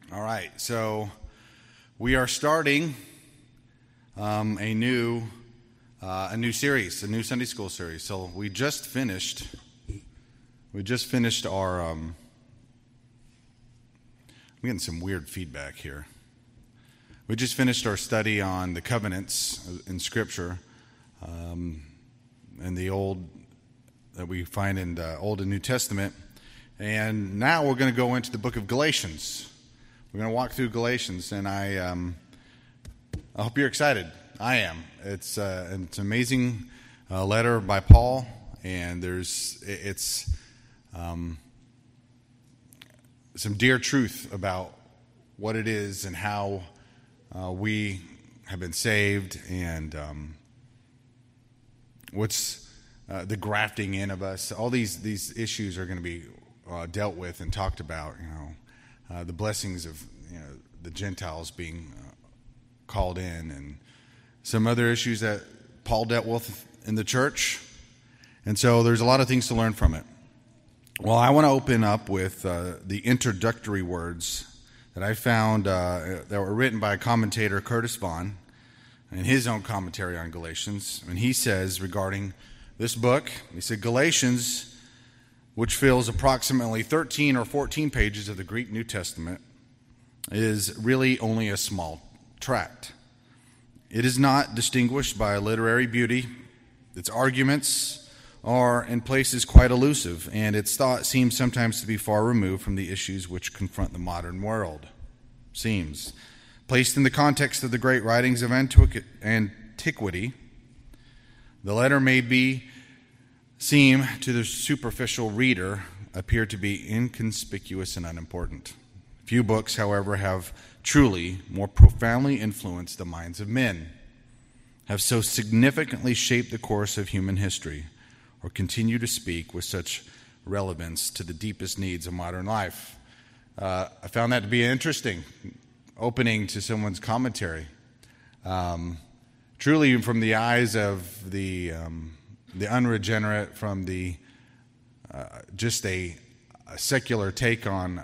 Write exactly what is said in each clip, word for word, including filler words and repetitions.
All right, so we are starting um, a new uh, a new series, a new Sunday school series. So we just finished we just finished our. Um, I'm getting some weird feedback here. We just finished our study on the covenants in Scripture, um, and the old that we find in the Old and New Testament, and now we're going to go into the book of Galatians. We're going to walk through Galatians, and I um, I hope you're excited. I am. It's uh, it's an amazing uh, letter by Paul, and there's it's um, some dear truth about what it is and how uh, we have been saved, and um, what's uh, the grafting in of us. All these these issues are going to be uh, dealt with and talked about. You know. Uh, the blessings of you know, the Gentiles being uh, called in, and some other issues that Paul dealt with in the church. And so there's a lot of things to learn from it. Well, I want to open up with uh, the introductory words that I found uh, that were written by commentator Curtis Vaughan in his own commentary on Galatians. And he says regarding this book, he said, Galatians, which fills approximately thirteen or fourteen pages of the Greek New Testament, is really only a small tract. It is not distinguished by literary beauty. Its arguments are in places quite elusive, and its thought seems sometimes to be far removed from the issues which confront the modern world. Seems. Placed in the context of the great writings of antiquity, the letter may be seem to the superficial reader appear to be inconspicuous and unimportant. Few books, however, have truly more profoundly influenced the minds of men, have so significantly shaped the course of human history, or continue to speak with such relevance to the deepest needs of modern life. Uh, I found that to be an interesting opening to someone's commentary. Um, truly from the eyes of the um, the unregenerate, from the uh, just a, a secular take on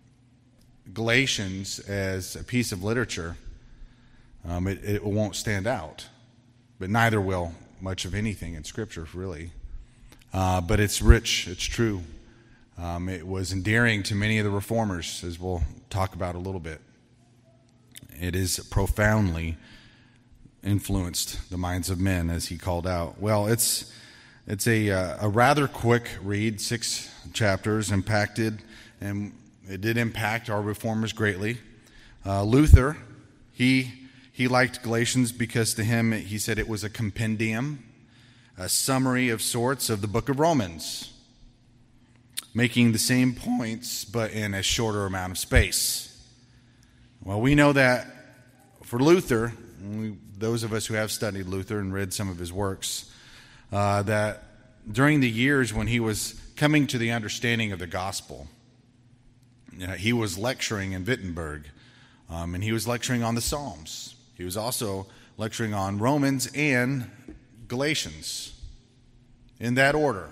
Galatians as a piece of literature, um, it, it won't stand out. But neither will much of anything in Scripture, really. Uh, but it's rich, it's true. Um, it was endearing to many of the reformers, as we'll talk about a little bit. It is profoundly influenced the minds of men, as he called out. Well, it's it's a uh, a rather quick read, six chapters, impacted, and it did impact our reformers greatly. Uh, Luther, he he liked Galatians because to him he said it was a compendium, a summary of sorts of the book of Romans, making the same points but in a shorter amount of space. Well, we know that for Luther, we, those of us who have studied Luther and read some of his works, uh, that during the years when he was coming to the understanding of the gospel, you know, he was lecturing in Wittenberg, um, and he was lecturing on the Psalms. He was also lecturing on Romans and Galatians, in that order.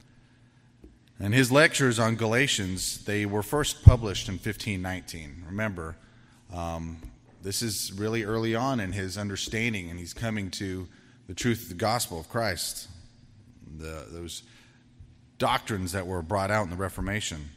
And his lectures on Galatians, they were first published in fifteen nineteen. Remember, um, this is really early on in his understanding, and he's coming to the truth of the gospel of Christ, the, those doctrines that were brought out in the Reformation.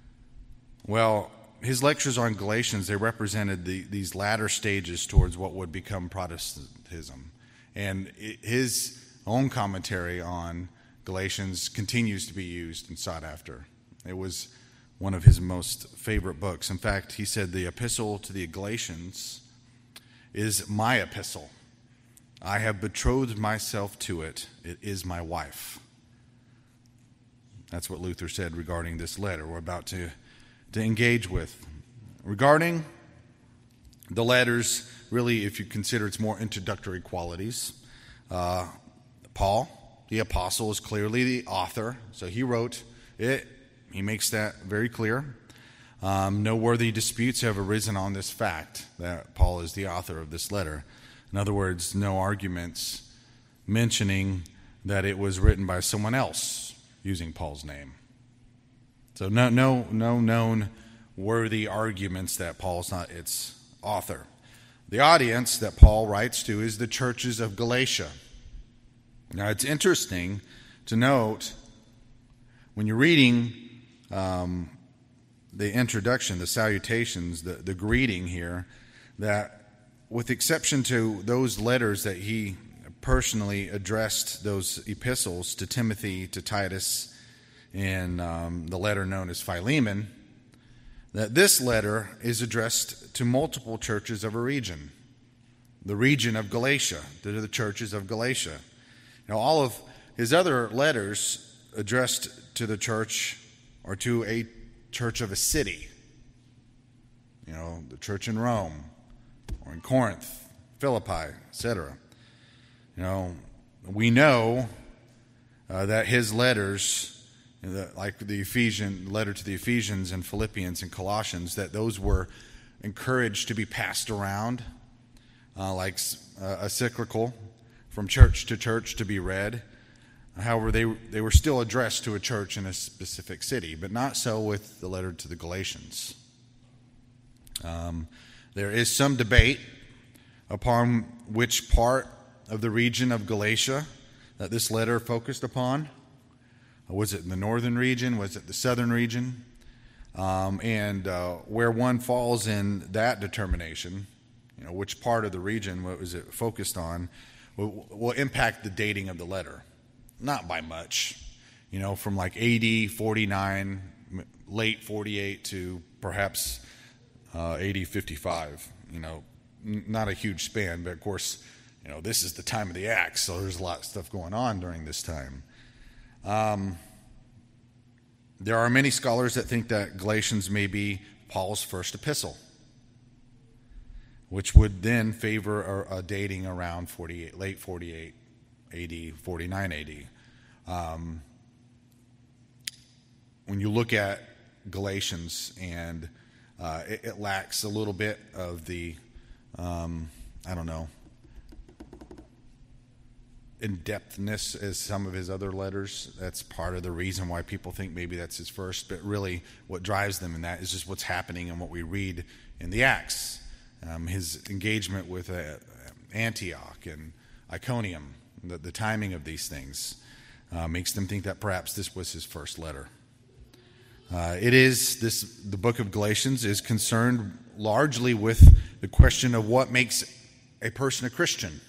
Well, his lectures on Galatians, they represented the, these latter stages towards what would become Protestantism. And it, his own commentary on Galatians continues to be used and sought after. It was one of his most favorite books. In fact, he said the epistle to the Galatians is my epistle. I have betrothed myself to it. It is my wife. That's what Luther said regarding this letter we're about to, to engage with. Regarding the letters, really, if you consider its more introductory qualities, uh, Paul, the apostle, is clearly the author. So he wrote it. He makes that very clear. Um, no worthy disputes have arisen on this fact that Paul is the author of this letter. In other words, no arguments mentioning that it was written by someone else using Paul's name. So no, no, no known worthy arguments that Paul's not its author. The audience that Paul writes to is the churches of Galatia. Now, it's interesting to note when you're reading um, the introduction, the salutations, the, the greeting here, that with exception to those letters that he personally addressed, those epistles to Timothy, to Titus, and um, the letter known as Philemon, that this letter is addressed to multiple churches of a region, the region of Galatia, to the churches of Galatia. Now, all of his other letters addressed to the church or to a church of a city, you know, the church in Rome or in Corinth, Philippi, et cetera. You know, we know uh, that his letters, like the Ephesian letter to the Ephesians and Philippians and Colossians, that those were encouraged to be passed around uh, like uh, a cyclical from church to church to be read. However, they they were still addressed to a church in a specific city, but not so with the letter to the Galatians. Um, there is some debate upon which part of the region of Galatia that this letter focused upon. Was it in the northern region? Was it the southern region? Um, and uh, where one falls in that determination, you know, which part of the region what was it focused on, will, will impact the dating of the letter. Not by much, you know, from like A D forty-nine, late forty-eight to perhaps uh, A D fifty-five. You know, n- not a huge span, but of course, you know, this is the time of the Acts, so there's a lot of stuff going on during this time. Um, there are many scholars that think that Galatians may be Paul's first epistle, which would then favor a, a dating around forty-eight, late forty-eight A D, forty-nine A D. Um, when you look at Galatians, and uh, it, it lacks a little bit of the, um, I don't know, in-depthness as some of his other letters. That's part of the reason why people think maybe that's his first, but really what drives them in that is just what's happening and what we read in the Acts. Um, his engagement with uh, Antioch and Iconium, the, the timing of these things uh, makes them think that perhaps this was his first letter. Uh, it is, this the book of Galatians is concerned largely with the question of what makes a person a Christian.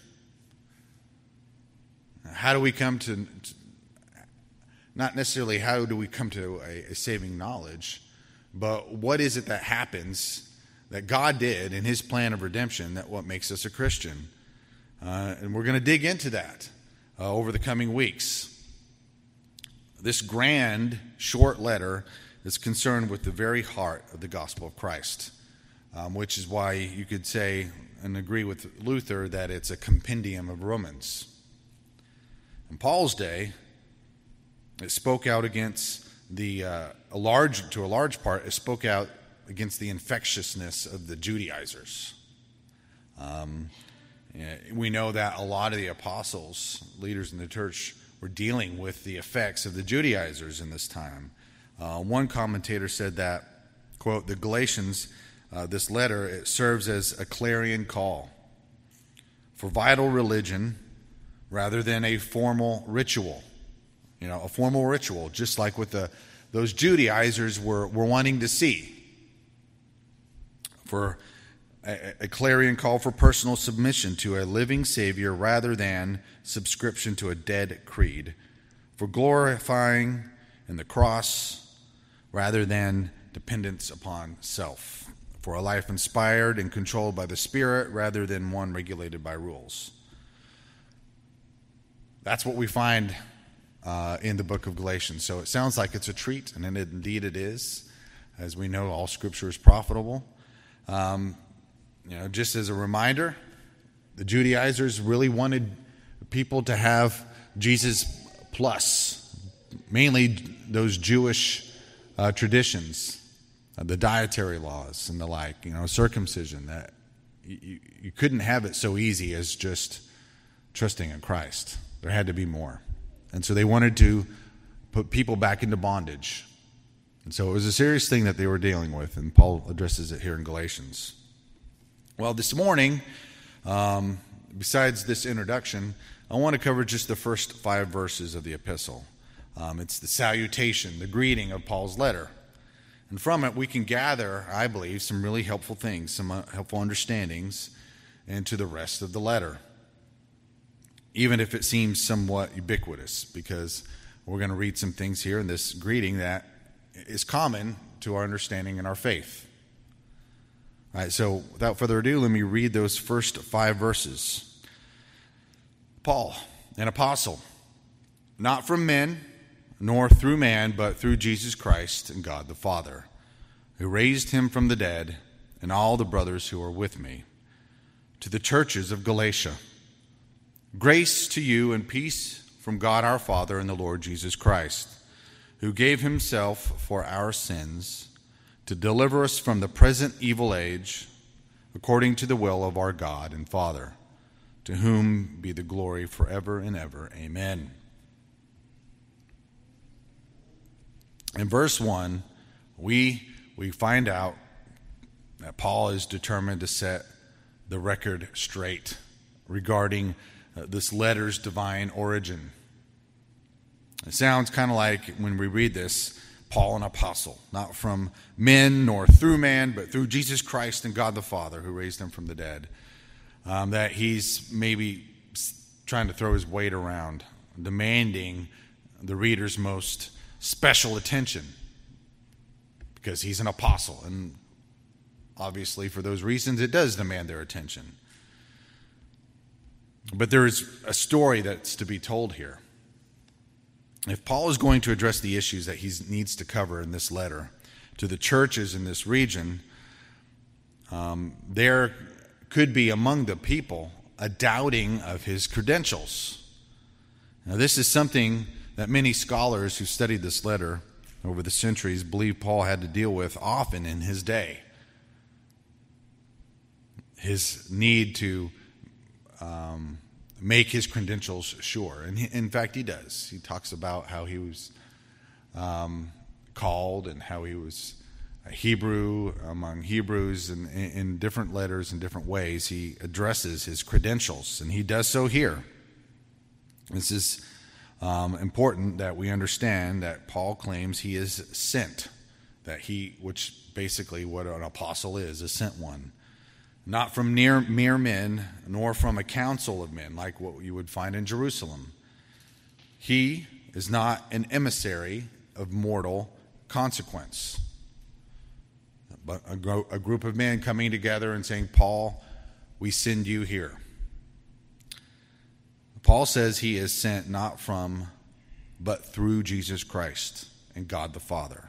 How do we come to, not necessarily how do we come to a, a saving knowledge, but what is it that happens that God did in his plan of redemption that what makes us a Christian? Uh, and we're going to dig into that uh, over the coming weeks. This grand, short letter is concerned with the very heart of the gospel of Christ, um, which is why you could say and agree with Luther that it's a compendium of Romans. In Paul's day, it spoke out against the, uh, a large, to a large part, it spoke out against the infectiousness of the Judaizers. Um, we know that a lot of the apostles, leaders in the church, were dealing with the effects of the Judaizers in this time. Uh, one commentator said that, quote, the Galatians, uh, this letter, it serves as a clarion call for vital religion rather than a formal ritual. You know, a formal ritual, just like what the those Judaizers were, were wanting to see. For a, a clarion call for personal submission to a living Savior rather than subscription to a dead creed. For glorifying in the cross rather than dependence upon self. For a life inspired and controlled by the Spirit rather than one regulated by rules. That's what we find uh, in the book of Galatians. So it sounds like it's a treat, and indeed it is. As we know, all Scripture is profitable. Um, you know, just as a reminder, the Judaizers really wanted people to have Jesus plus, mainly those Jewish uh, traditions, uh, the dietary laws and the like. You know, circumcision. That you, you couldn't have it so easy as just trusting in Christ. There had to be more. And so they wanted to put people back into bondage. And so it was a serious thing that they were dealing with, and Paul addresses it here in Galatians. Well, this morning, um, besides this introduction, I want to cover just the first five verses of the epistle. Um, it's the salutation, the greeting of Paul's letter. And from it, we can gather, I believe, some really helpful things, some uh, helpful understandings into the rest of the letter, even if it seems somewhat ubiquitous, because we're going to read some things here in this greeting that is common to our understanding and our faith. All right, so without further ado, let me read those first five verses. Paul, an apostle, not from men, nor through man, but through Jesus Christ and God the Father, who raised him from the dead, and all the brothers who are with me, to the churches of Galatia. Grace to you and peace from God our Father and the Lord Jesus Christ, who gave himself for our sins to deliver us from the present evil age, according to the will of our God and Father, to whom be the glory forever and ever. Amen. In verse one, we we find out that Paul is determined to set the record straight regarding uh, this letter's divine origin. It sounds kind of like, when we read this, Paul, an apostle, not from men nor through man, but through Jesus Christ and God the Father, who raised him from the dead. Um, that he's maybe trying to throw his weight around, demanding the reader's most special attention, because he's an apostle, and obviously for those reasons it does demand their attention. But there is a story that's to be told here. If Paul is going to address the issues that he needs to cover in this letter to the churches in this region, um, there could be among the people a doubting of his credentials. Now, this is something that many scholars who studied this letter over the centuries believe Paul had to deal with often in his day. His need to um, make his credentials sure. And he, in fact, he does. He talks about how he was um, called and how he was a Hebrew among Hebrews, and in, in different letters and different ways he addresses his credentials, and he does so here. This is um, important that we understand that Paul claims he is sent, that he, which basically what an apostle is, a sent one. Not from near, mere men, nor from a council of men, like what you would find in Jerusalem. He is not an emissary of mortal consequence, but a, gro- a group of men coming together and saying, Paul, we send you here. Paul says he is sent not from, but through Jesus Christ and God the Father.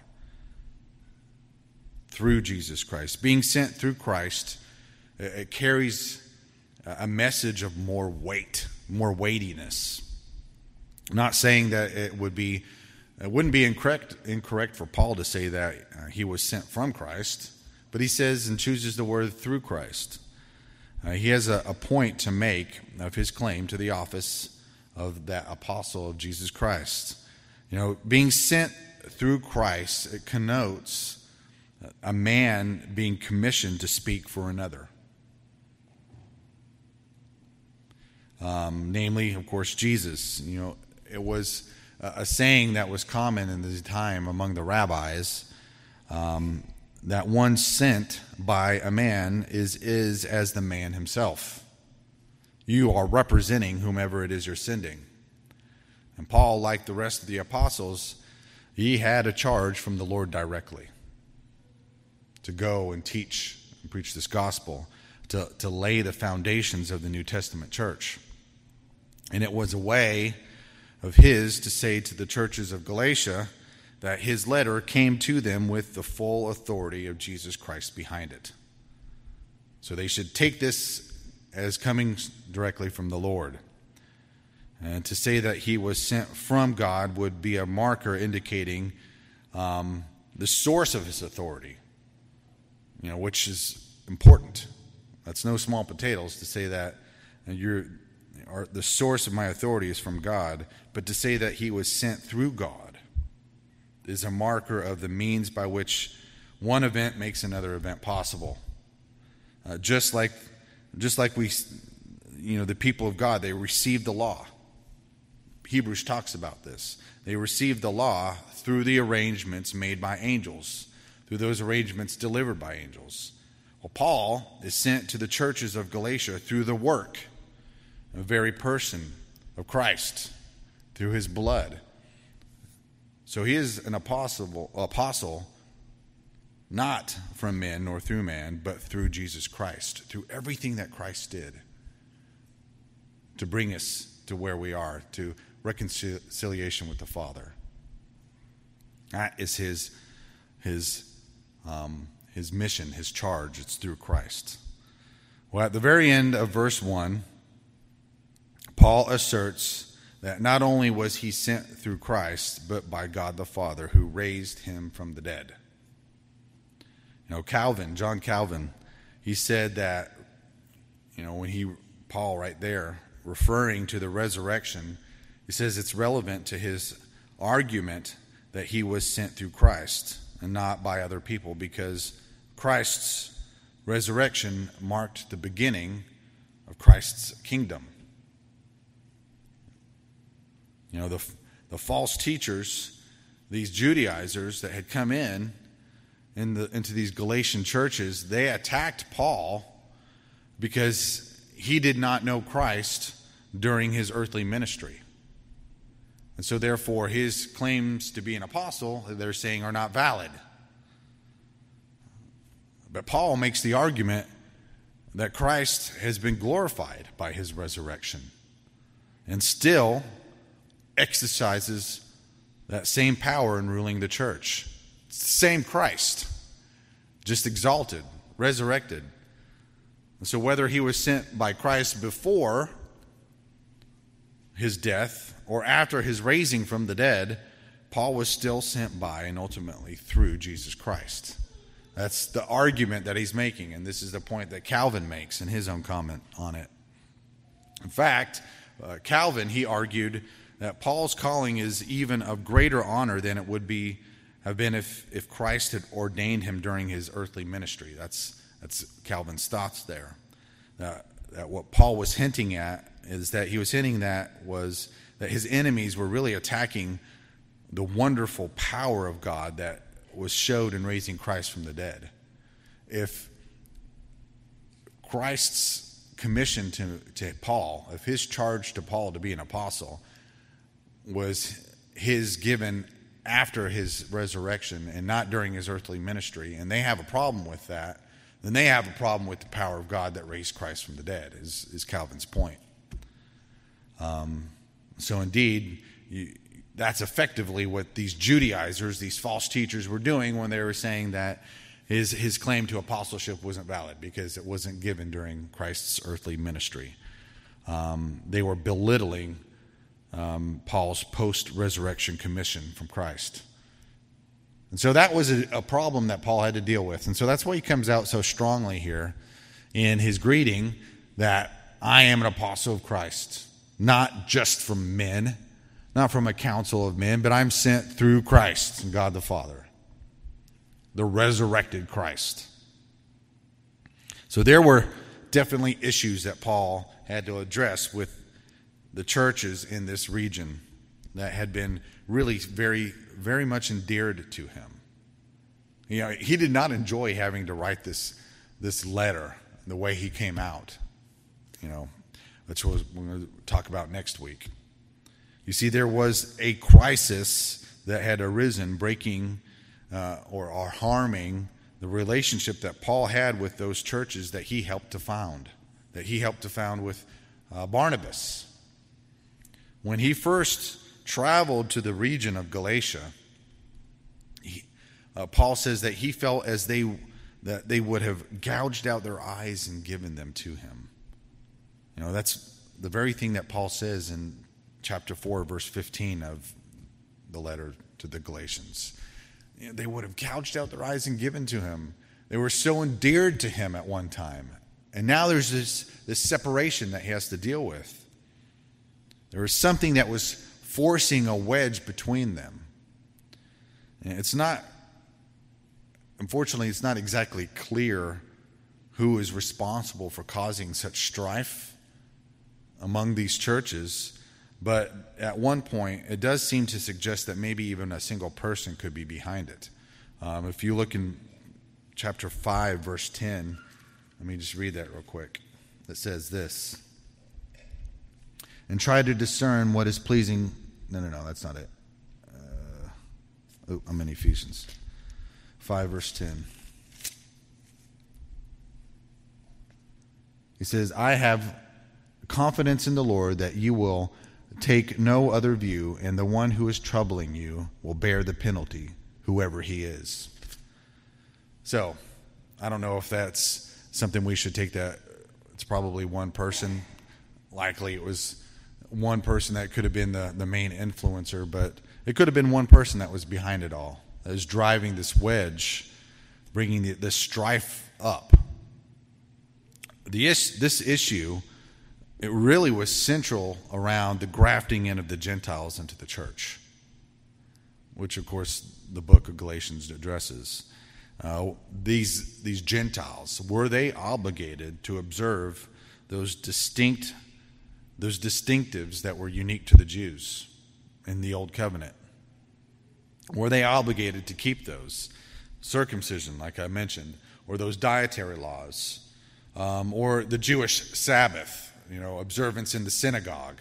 Through Jesus Christ. Being sent through Christ, it carries a message of more weight, more weightiness. I'm not saying that it would be, it wouldn't be incorrect, incorrect for Paul to say that uh, he was sent from Christ, but he says and chooses the word through Christ. Uh, he has a, a point to make of his claim to the office of that apostle of Jesus Christ. You know, being sent through Christ, it connotes a man being commissioned to speak for another. Um, namely, of course, Jesus. You know, it was a, a saying that was common in the time among the rabbis, um, that one sent by a man is is as the man himself. You are representing whomever it is you're sending. And Paul, like the rest of the apostles, he had a charge from the Lord directly to go and teach and preach this gospel, to, to lay the foundations of the New Testament church. And it was a way of his to say to the churches of Galatia that his letter came to them with the full authority of Jesus Christ behind it. So they should take this as coming directly from the Lord. And to say that he was sent from God would be a marker indicating um, the source of his authority, you know, which is important. That's no small potatoes to say that you're, or the source of my authority is from God, but to say that he was sent through God is a marker of the means by which one event makes another event possible. Uh, just like, just like we, you know, the people of God, they received the law. Hebrews talks about this. They received the law through the arrangements made by angels, through those arrangements delivered by angels. Well, Paul is sent to the churches of Galatia through the work, the very person of Christ, through his blood. So he is an apostle, apostle, not from men nor through man, but through Jesus Christ, through everything that Christ did to bring us to where we are, to reconciliation with the Father. That is his, his, um, his mission, his charge. It's through Christ. Well, at the very end of verse one, Paul asserts that not only was he sent through Christ, but by God the Father, who raised him from the dead. You know, Calvin, John Calvin, he said that, you know, when he, Paul right there, referring to the resurrection, he says it's relevant to his argument that he was sent through Christ and not by other people, because Christ's resurrection marked the beginning of Christ's kingdom. You know, the, the false teachers, these Judaizers that had come in, in the, into these Galatian churches, they attacked Paul because he did not know Christ during his earthly ministry. And so therefore his claims to be an apostle, they're saying, are not valid. But Paul makes the argument that Christ has been glorified by his resurrection and still exercises that same power in ruling the church. It's the same Christ, just exalted, resurrected. And so whether he was sent by Christ before his death or after his raising from the dead, Paul was still sent by and ultimately through Jesus Christ. That's the argument that he's making, and this is the point that Calvin makes in his own comment on it. In fact, uh, Calvin, he argued that Paul's calling is even of greater honor than it would be have been if, if Christ had ordained him during his earthly ministry. That's that's Calvin's thoughts there. That, that what Paul was hinting at is that he was hinting that was that his enemies were really attacking the wonderful power of God that was showed in raising Christ from the dead. If Christ's commission to, to Paul, if his charge to Paul to be an apostle was his given after his resurrection and not during his earthly ministry, and they have a problem with that, then they have a problem with the power of God that raised Christ from the dead, is, is Calvin's point. Um, so indeed, you, that's effectively what these Judaizers, these false teachers, were doing when they were saying that his, his claim to apostleship wasn't valid because it wasn't given during Christ's earthly ministry. Um, they were belittling Um, Paul's post-resurrection commission from Christ. And so that was a, a problem that Paul had to deal with. And so that's why he comes out so strongly here in his greeting that I am an apostle of Christ, not just from men, not from a council of men, but I'm sent through Christ and God the Father, the resurrected Christ. So there were definitely issues that Paul had to address with the churches in this region that had been really very, very much endeared to him. You know, he did not enjoy having to write this this letter the way he came out. You know, which was we're going to talk about next week. You see, there was a crisis that had arisen, breaking uh, or, or harming the relationship that Paul had with those churches that he helped to found, that he helped to found with uh, Barnabas. When he first traveled to the region of Galatia, he, uh, Paul says that he felt as they that they would have gouged out their eyes and given them to him. You know, that's the very thing that Paul says in chapter four, verse fifteen of the letter to the Galatians. You know, they would have gouged out their eyes and given to him. They were so endeared to him at one time. And now there's this, this separation that he has to deal with. There was something that was forcing a wedge between them. It's not, unfortunately, it's not exactly clear who is responsible for causing such strife among these churches, but at one point it does seem to suggest that maybe even a single person could be behind it. Um, if you look in chapter five, verse ten, let me just read that real quick. It says this: and try to discern what is pleasing. No, no, no, that's not it. Uh, oh, I'm in Ephesians five, verse ten. He says, I have confidence in the Lord that you will take no other view, and the one who is troubling you will bear the penalty, whoever he is. So, I don't know if that's something we should take that. It's probably one person. Likely it was one person that could have been the, the main influencer, but it could have been one person that was behind it all, that was driving this wedge, bringing the, this strife up. The is, this issue, it really was central around the grafting in of the Gentiles into the church, which, of course, the book of Galatians addresses. Uh, these these Gentiles, were they obligated to observe those distinct those distinctives that were unique to the Jews in the Old Covenant? Were they obligated to keep those? Circumcision, like I mentioned, or those dietary laws, um, or the Jewish Sabbath, you know, observance in the synagogue.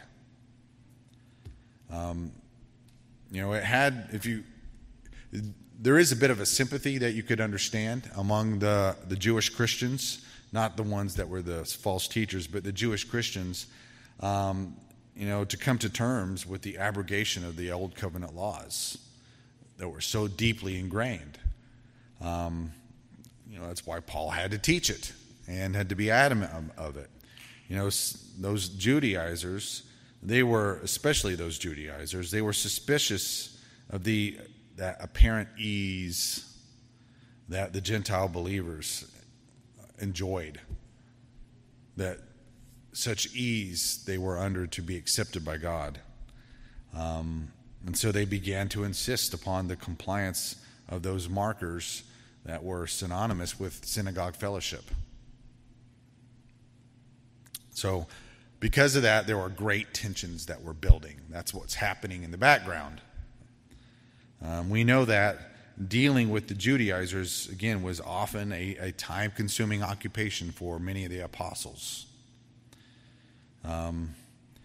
Um, you know, it had, if you, there is a bit of a sympathy that you could understand among the, the Jewish Christians, not the ones that were the false teachers, but the Jewish Christians, um, you know, to come to terms with the abrogation of the Old Covenant laws that were so deeply ingrained. Um, you know, that's why Paul had to teach it and had to be adamant of it. You know, those Judaizers, they were, especially those Judaizers, they were suspicious of the that apparent ease that the Gentile believers enjoyed, that such ease they were under to be accepted by God. Um, and so they began to insist upon the compliance of those markers that were synonymous with synagogue fellowship. So because of that, there were great tensions that were building. That's what's happening in the background. Um, we know that dealing with the Judaizers, again, was often a, a time-consuming occupation for many of the apostles. Um,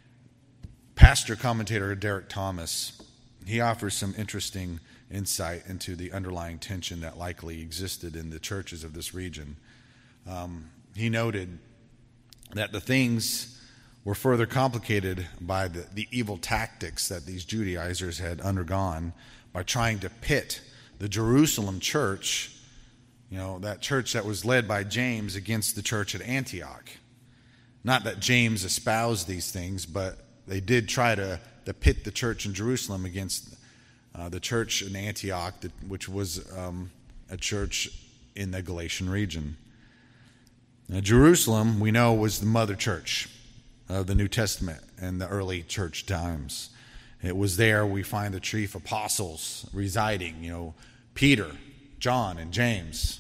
Pastor commentator Derek Thomas, he offers some interesting insight into the underlying tension that likely existed in the churches of this region. Um, he noted that the things were further complicated by the, the evil tactics that these Judaizers had undergone by trying to pit the Jerusalem church, you know, that church that was led by James, against the church at Antioch. Not that James espoused these things, but they did try to, to pit the church in Jerusalem against uh, the church in Antioch, that, which was um, a church in the Galatian region. Now, Jerusalem, we know, was the mother church of the New Testament and the early church times. It was there we find the chief apostles residing, you know, Peter, John, and James.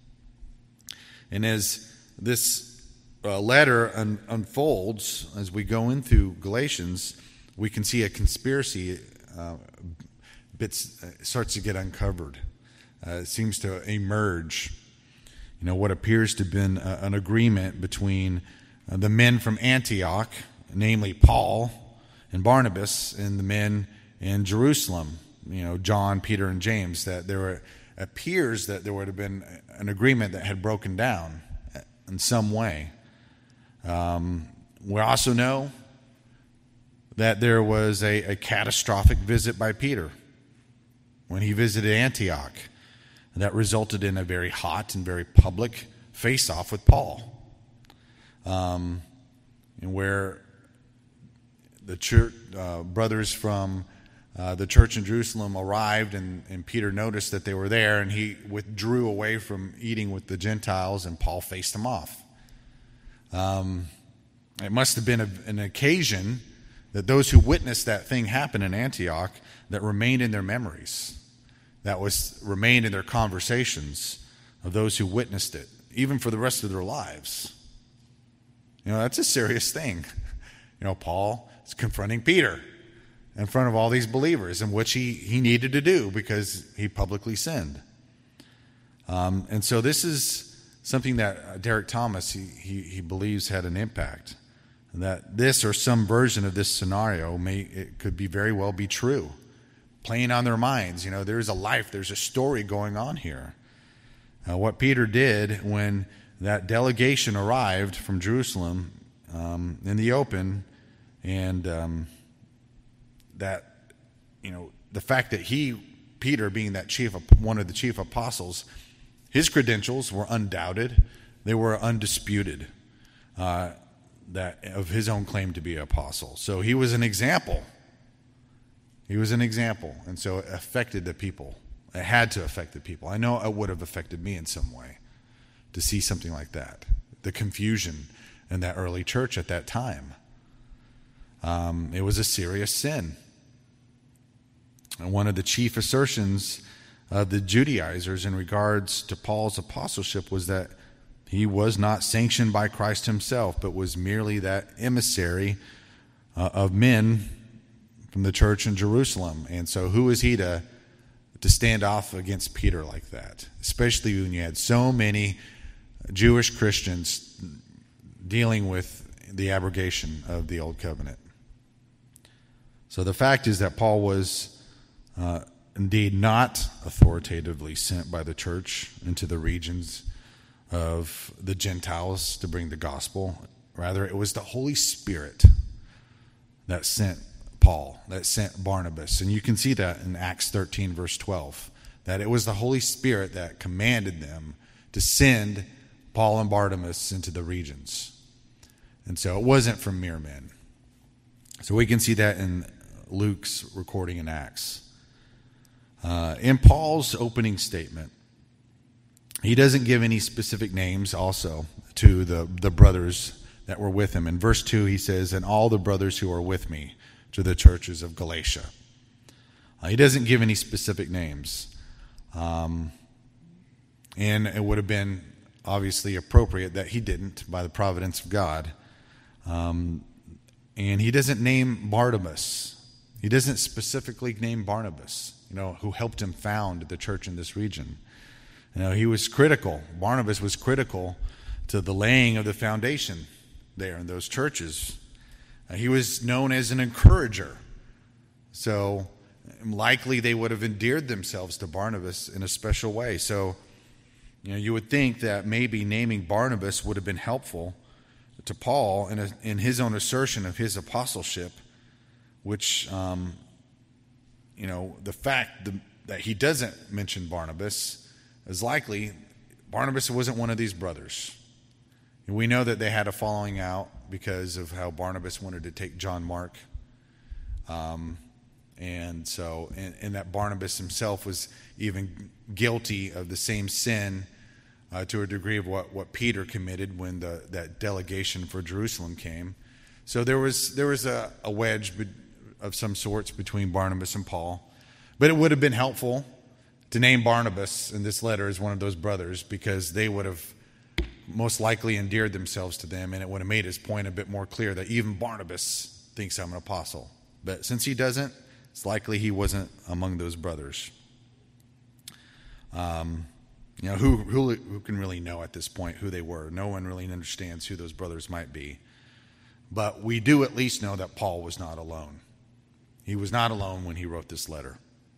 And as this uh, letter un- unfolds, as we go into Galatians, we can see a conspiracy uh, bits uh, starts to get uncovered. Uh, it seems to emerge. You know, what appears to have been a, an agreement between uh, the men from Antioch, namely Paul and Barnabas, and the men in Jerusalem, you know, John, Peter, and James, that there were, appears that there would have been an agreement that had broken down in some way. Um, we also know that there was a, a catastrophic visit by Peter when he visited Antioch that resulted in a very hot and very public face-off with Paul, um, and where the church uh, brothers from uh, the church in Jerusalem arrived, and, and Peter noticed that they were there, and he withdrew away from eating with the Gentiles, and Paul faced them off. Um, it must have been a, an occasion that those who witnessed that thing happen in Antioch that remained in their memories. that was remained in their conversations of those who witnessed it, even for the rest of their lives. You know, that's a serious thing. You know, Paul is confronting Peter in front of all these believers, in which he, he needed to do because he publicly sinned. Um, and so this is something that Derek Thomas, he, he, he believes had an impact. That this or some version of this scenario may it could be very well be true, playing on their minds. You know, there's a life, there's a story going on here. Uh, what Peter did when that delegation arrived from Jerusalem um, in the open, and um, that, you know, the fact that he, Peter, being that chief, one of the chief apostles, his credentials were undoubted, they were undisputed. Uh, that of his own claim to be an apostle. So he was an example. He was an example. And so it affected the people. It had to affect the people. I know it would have affected me in some way to see something like that. The confusion in that early church at that time. Um, it was a serious sin. And one of the chief assertions of the Judaizers in regards to Paul's apostleship was that he was not sanctioned by Christ himself, but was merely that emissary uh, of men from the church in Jerusalem. And so who is he to, to stand off against Peter like that? Especially when you had so many Jewish Christians dealing with the abrogation of the Old Covenant. So the fact is that Paul was uh, indeed not authoritatively sent by the church into the regions of the Gentiles to bring the gospel. Rather, it was the Holy Spirit that sent Paul, that sent Barnabas. And you can see that in Acts thirteen, verse twelve, that it was the Holy Spirit that commanded them to send Paul and Barnabas into the regions. And so it wasn't from mere men. So we can see that in Luke's recording in Acts. Uh, in Paul's opening statement, he doesn't give any specific names also to the, the brothers that were with him. In verse two, he says, "And all the brothers who are with me to the churches of Galatia." Uh, he doesn't give any specific names. Um, and it would have been obviously appropriate that he didn't, by the providence of God. Um, and he doesn't name Barnabas. He doesn't specifically name Barnabas, you know, who helped him found the church in this region. You know, he was critical. Barnabas was critical to the laying of the foundation there in those churches. Uh, he was known as an encourager. So likely they would have endeared themselves to Barnabas in a special way. So, you know, you would think that maybe naming Barnabas would have been helpful to Paul in, a, in his own assertion of his apostleship, which, um, you know, the fact the, that he doesn't mention Barnabas is likely Barnabas wasn't one of these brothers. And we know that they had a falling out because of how Barnabas wanted to take John Mark. Um, and so, and, and that Barnabas himself was even guilty of the same sin uh, to a degree of what, what Peter committed when the, that delegation for Jerusalem came. So there was there was a, a wedge be, of some sorts between Barnabas and Paul. But it would have been helpful to name Barnabas in this letter as one of those brothers, because they would have most likely endeared themselves to them, and it would have made his point a bit more clear that even Barnabas thinks I'm an apostle. But since he doesn't, it's likely he wasn't among those brothers. Um, you know, who, who who can really know at this point who they were? No one really understands who those brothers might be. But we do at least know that Paul was not alone. He was not alone when he wrote this letter.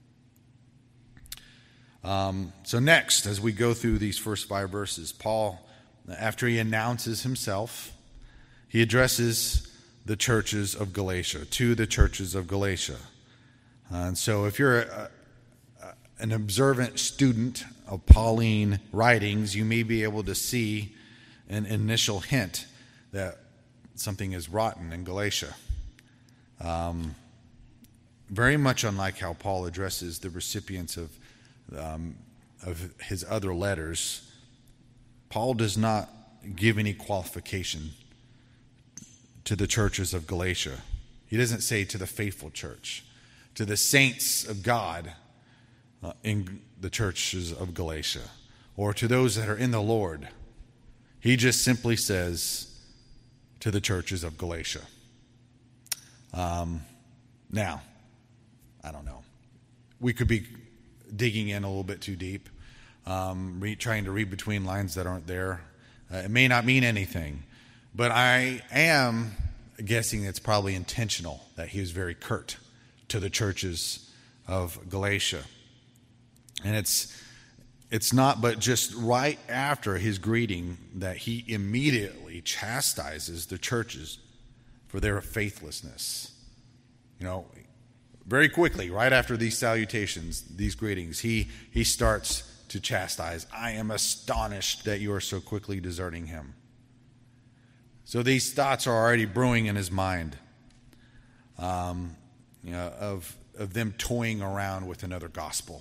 Um, so next, as we go through these first five verses, Paul, after he announces himself, he addresses the churches of Galatia, to the churches of Galatia. Uh, and so if you're a, a, an observant student of Pauline writings, you may be able to see an initial hint that something is rotten in Galatia. Um, very much unlike how Paul addresses the recipients of Um, of his other letters, Paul does not give any qualification to the churches of Galatia. He doesn't say to the faithful church, to the saints of God uh, in the churches of Galatia, or to those that are in the Lord. He just simply says to the churches of Galatia. Um, now, I don't know. We could be digging in a little bit too deep, um, re- trying to read between lines that aren't there. Uh, it may not mean anything, but I am guessing it's probably intentional that he was very curt to the churches of Galatia. And it's it's not but just right after his greeting that he immediately chastises the churches for their faithlessness. You know, very quickly, right after these salutations, these greetings, he, he starts to chastise. I am astonished that you are so quickly deserting him. So these thoughts are already brewing in his mind, um, you know, of, of them toying around with another gospel.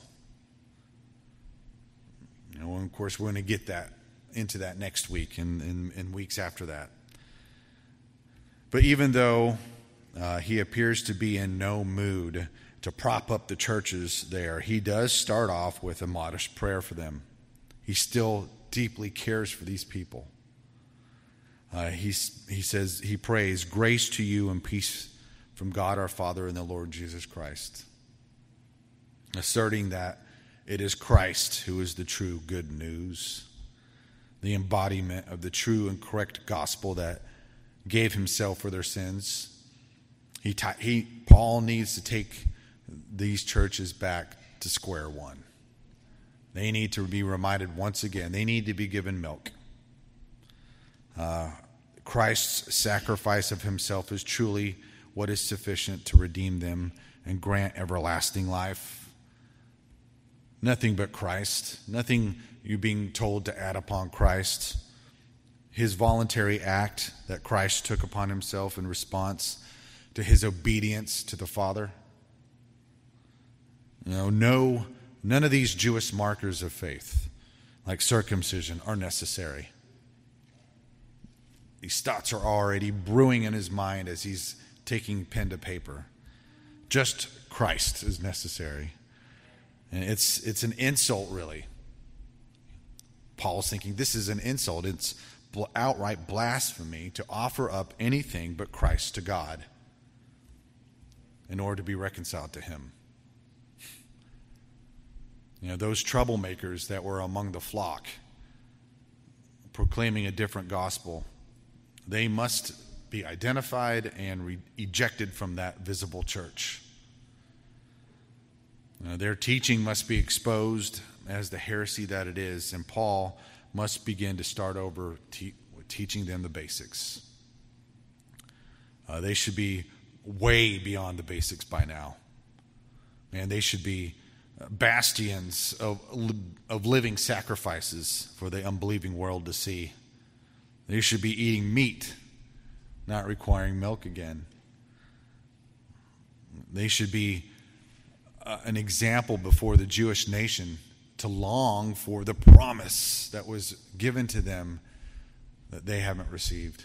You know, and of course, we're going to get that into that next week and, and, and weeks after that. But even though uh, he appears to be in no mood to prop up the churches there, he does start off with a modest prayer for them. He still deeply cares for these people. Uh, he's, he says, he prays, grace to you and peace from God our Father and the Lord Jesus Christ, asserting that it is Christ who is the true good news, the embodiment of the true and correct gospel that gave himself for their sins. He, he Paul needs to take these churches back to square one. They need to be reminded once again. They need to be given milk. Uh, Christ's sacrifice of himself is truly what is sufficient to redeem them and grant everlasting life. Nothing but Christ. Nothing you being told to add upon Christ. His voluntary act that Christ took upon himself in response to his obedience to the Father. You know, no, none of these Jewish markers of faith, like circumcision, are necessary. These thoughts are already brewing in his mind as he's taking pen to paper. Just Christ is necessary. And it's it's an insult, really. Paul's thinking this is an insult. It's outright blasphemy to offer up anything but Christ to God in order to be reconciled to him. You know, those troublemakers that were among the flock proclaiming a different gospel, they must be identified and re- ejected from that visible church. Uh, their teaching must be exposed as the heresy that it is, and Paul must begin to start over te- teaching them the basics. Uh, they should be way beyond the basics by now. And they should be bastions of, of living sacrifices for the unbelieving world to see. They should be eating meat, not requiring milk again. They should be Uh, an example before the Jewish nation to long for the promise that was given to them that they haven't received.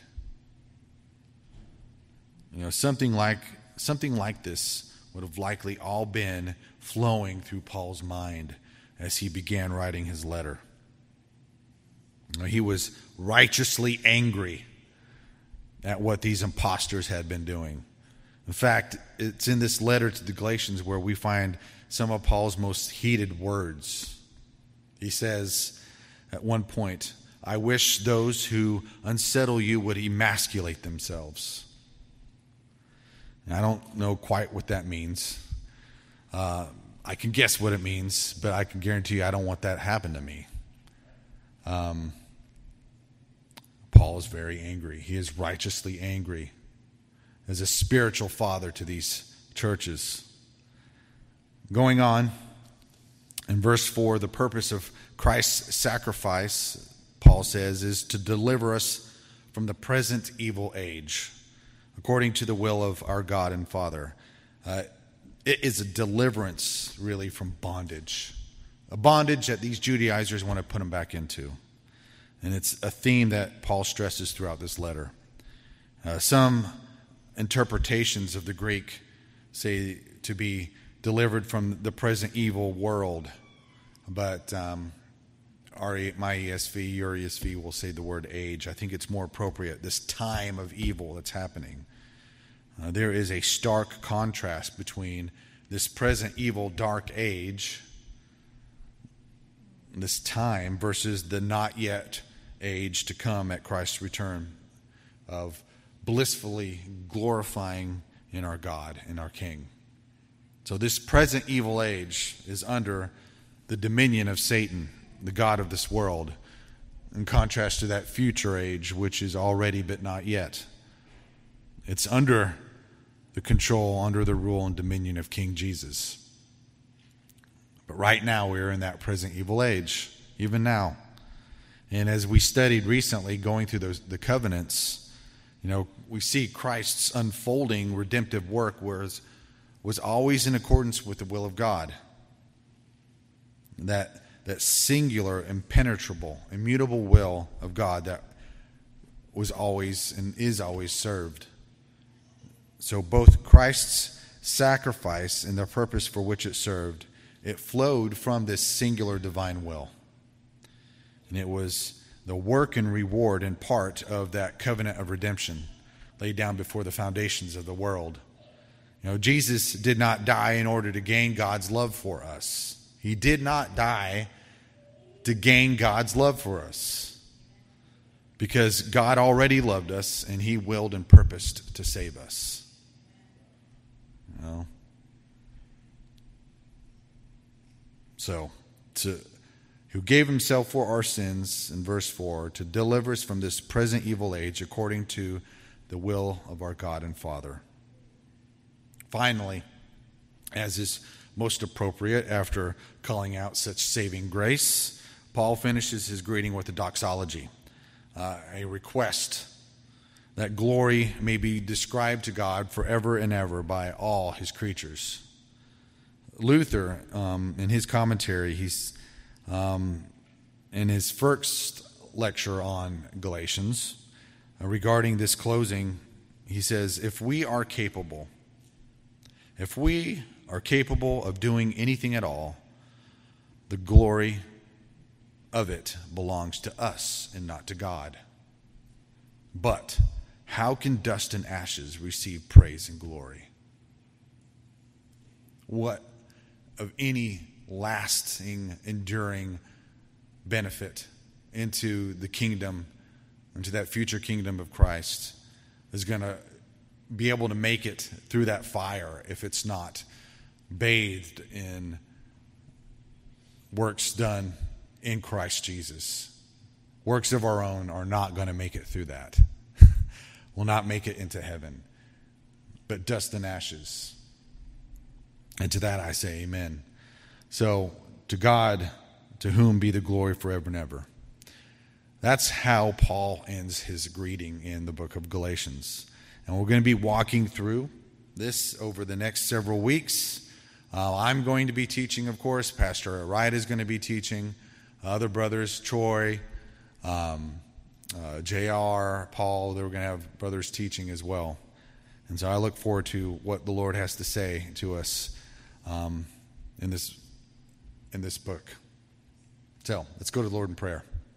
You know, something like something like this would have likely all been flowing through Paul's mind as he began writing his letter. You know, he was righteously angry at what these impostors had been doing. In fact, it's in this letter to the Galatians where we find some of Paul's most heated words. He says at one point, I wish those who unsettle you would emasculate themselves. And I don't know quite what that means. Uh, I can guess what it means, but I can guarantee you I don't want that to happen to me. Um, Paul is very angry. He is righteously angry as a spiritual father to these churches. Going on, in verse four, the purpose of Christ's sacrifice, Paul says, is to deliver us from the present evil age, according to the will of our God and Father. Uh, it is a deliverance, really, from bondage. A bondage that these Judaizers want to put them back into. And it's a theme that Paul stresses throughout this letter. Uh, some interpretations of the Greek say to be delivered from the present evil world. But um, our, my E S V, your E S V will say the word age. I think it's more appropriate, this time of evil that's happening. Uh, there is a stark contrast between this present evil dark age, this time, versus the not yet age to come at Christ's return of blissfully glorifying in our God and our King. So this present evil age is under the dominion of Satan, the god of this world, in contrast to that future age, which is already but not yet. It's under the control, under the rule and dominion of King Jesus. But right now we are in that present evil age, even now. And as we studied recently, going through those, the covenants, you know, we see Christ's unfolding redemptive work was, was always in accordance with the will of God. That, that singular, impenetrable, immutable will of God that was always and is always served. So both Christ's sacrifice and the purpose for which it served, it flowed from this singular divine will. And it was the work and reward and part of that covenant of redemption laid down before the foundations of the world. You know, Jesus did not die in order to gain God's love for us. He did not die to gain God's love for us, because God already loved us and he willed and purposed to save us. You know? So, to, who gave himself for our sins, in verse four, to deliver us from this present evil age according to the will of our God and Father. Finally, as is most appropriate after calling out such saving grace, Paul finishes his greeting with a doxology, uh, a request that glory may be described to God forever and ever by all his creatures. Luther, um, in his commentary, he's um, in his first lecture on Galatians, uh, regarding this closing, he says, if we are capable, if we are capable of doing anything at all, the glory of it belongs to us and not to God. But how can dust and ashes receive praise and glory? What of any lasting, enduring benefit into the kingdom, into that future kingdom of Christ, is going to be able to make it through that fire if it's not bathed in works done in Christ Jesus? Works of our own are not going to make it through that. Will not make it into heaven, but dust and ashes. And to that I say amen. So to God, to whom be the glory forever and ever. That's how Paul ends his greeting in the book of Galatians. And we're going to be walking through this over the next several weeks. Uh, I'm going to be teaching, of course. Pastor Wright is going to be teaching. Other brothers, Troy, um, uh, J R, Paul, they're going to have brothers teaching as well. And so I look forward to what the Lord has to say to us um, in this in this book. So let's go to the Lord in prayer.